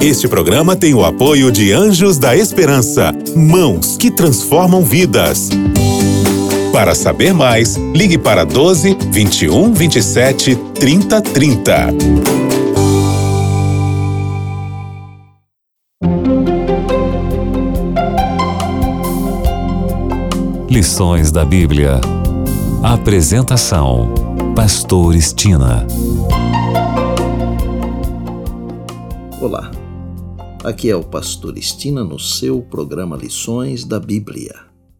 Este programa tem o apoio de Anjos da Esperança, mãos que transformam vidas. Para saber mais, ligue para 12 21 27 30 30. Lições da Bíblia. Apresentação: Pastor Estina. Olá, aqui é o Pastor Estina no seu programa Lições da Bíblia.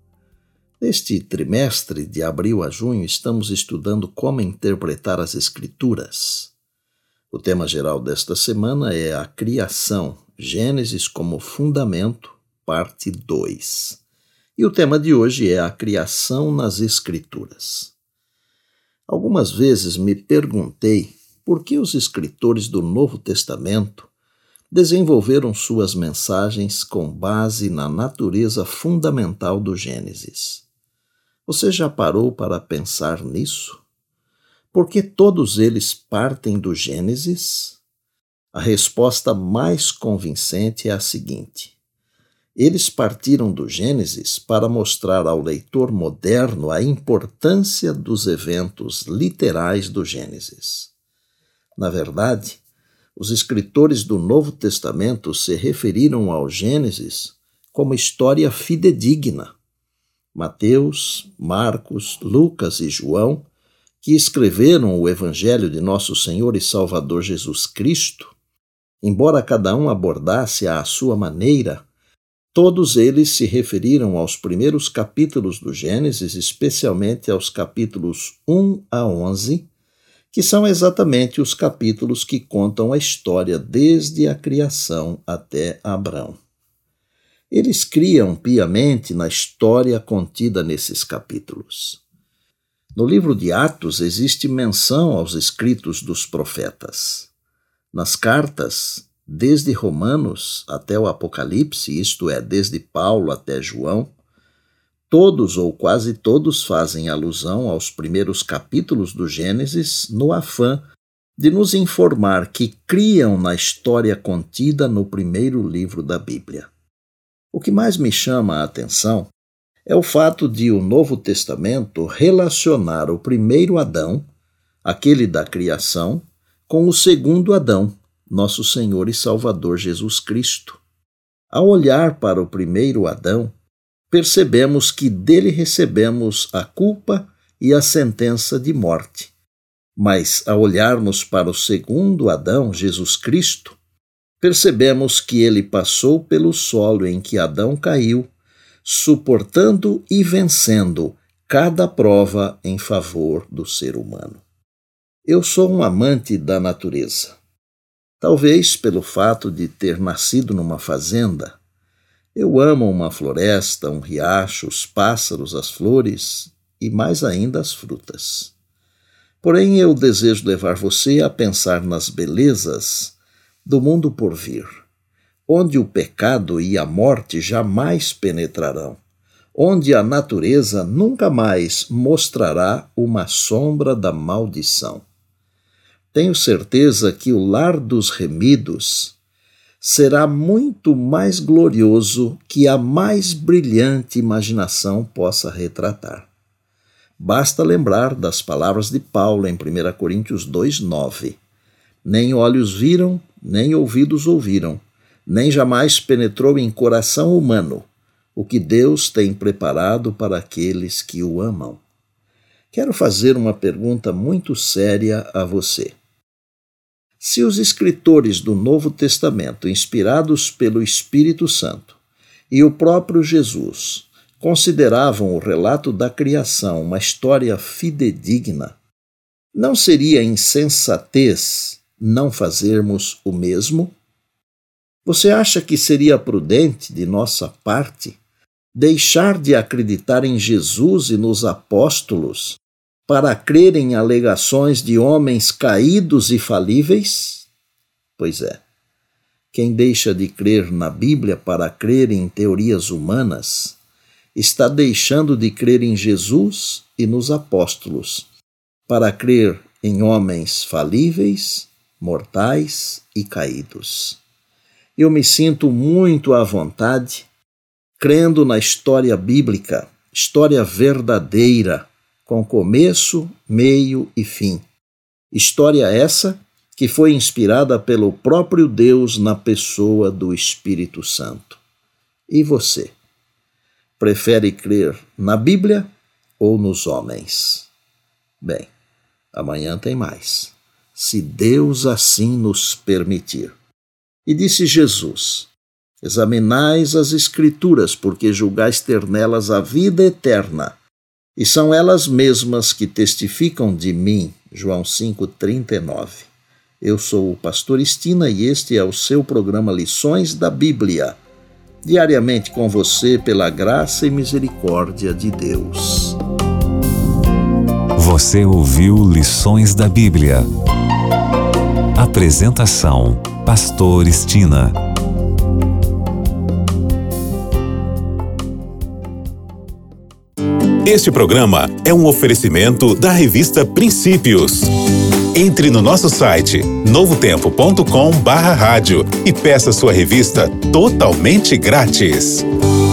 Neste trimestre, de abril a junho, estamos estudando como interpretar as Escrituras. O tema geral desta semana é a criação, Gênesis como fundamento, parte 2. E o tema de hoje é a criação nas Escrituras. Algumas vezes me perguntei por que os escritores do Novo Testamento desenvolveram suas mensagens com base na natureza fundamental do Gênesis. Você já parou para pensar nisso? Por que todos eles partem do Gênesis? A resposta mais convincente é a seguinte: eles partiram do Gênesis para mostrar ao leitor moderno a importância dos eventos literais do Gênesis. Na verdade, os escritores do Novo Testamento se referiram ao Gênesis como história fidedigna. Mateus, Marcos, Lucas e João, que escreveram o Evangelho de Nosso Senhor e Salvador Jesus Cristo, embora cada um abordasse à sua maneira, todos eles se referiram aos primeiros capítulos do Gênesis, especialmente aos capítulos 1 a 11, que são exatamente os capítulos que contam a história desde a criação até Abrão. Eles criam piamente na história contida nesses capítulos. No livro de Atos existe menção aos escritos dos profetas. Nas cartas, desde Romanos até o Apocalipse, isto é, desde Paulo até João, todos ou quase todos fazem alusão aos primeiros capítulos do Gênesis no afã de nos informar que criam na história contida no primeiro livro da Bíblia. O que mais me chama a atenção é o fato de o Novo Testamento relacionar o primeiro Adão, aquele da criação, com o segundo Adão, nosso Senhor e Salvador Jesus Cristo. Ao olhar para o primeiro Adão, percebemos que dele recebemos a culpa e a sentença de morte. Mas, ao olharmos para o segundo Adão, Jesus Cristo, percebemos que ele passou pelo solo em que Adão caiu, suportando e vencendo cada prova em favor do ser humano. Eu sou um amante da natureza. Talvez pelo fato de ter nascido numa fazenda, eu amo uma floresta, um riacho, os pássaros, as flores e mais ainda as frutas. Porém, eu desejo levar você a pensar nas belezas do mundo por vir, onde o pecado e a morte jamais penetrarão, onde a natureza nunca mais mostrará uma sombra da maldição. Tenho certeza que o lar dos remidos será muito mais glorioso que a mais brilhante imaginação possa retratar. Basta lembrar das palavras de Paulo em 1 Coríntios 2:9. Nem olhos viram, nem ouvidos ouviram, nem jamais penetrou em coração humano o que Deus tem preparado para aqueles que o amam. Quero fazer uma pergunta muito séria a você. Se os escritores do Novo Testamento, inspirados pelo Espírito Santo, e o próprio Jesus consideravam o relato da criação uma história fidedigna, não seria insensatez não fazermos o mesmo? Você acha que seria prudente, de nossa parte, deixar de acreditar em Jesus e nos apóstolos para crer em alegações de homens caídos e falíveis? Pois é, quem deixa de crer na Bíblia para crer em teorias humanas está deixando de crer em Jesus e nos apóstolos para crer em homens falíveis, mortais e caídos. eu me sinto muito à vontade, crendo na história bíblica, história verdadeira, com começo, meio e fim. História essa que foi inspirada pelo próprio Deus na pessoa do Espírito Santo. E você? Prefere crer na Bíblia ou nos homens? Bem, amanhã tem mais, se Deus assim nos permitir. E disse Jesus: examinais as Escrituras, porque julgais ter nelas a vida eterna, e são elas mesmas que testificam de mim. João 5,39. Eu sou o pastor Estina e este é o seu programa Lições da Bíblia, diariamente com você pela graça e misericórdia de Deus. Você ouviu Lições da Bíblia. Apresentação: Pastor Estina. Este programa é um oferecimento da revista Princípios. Entre no nosso site novotempo.com/rádio e peça sua revista totalmente grátis.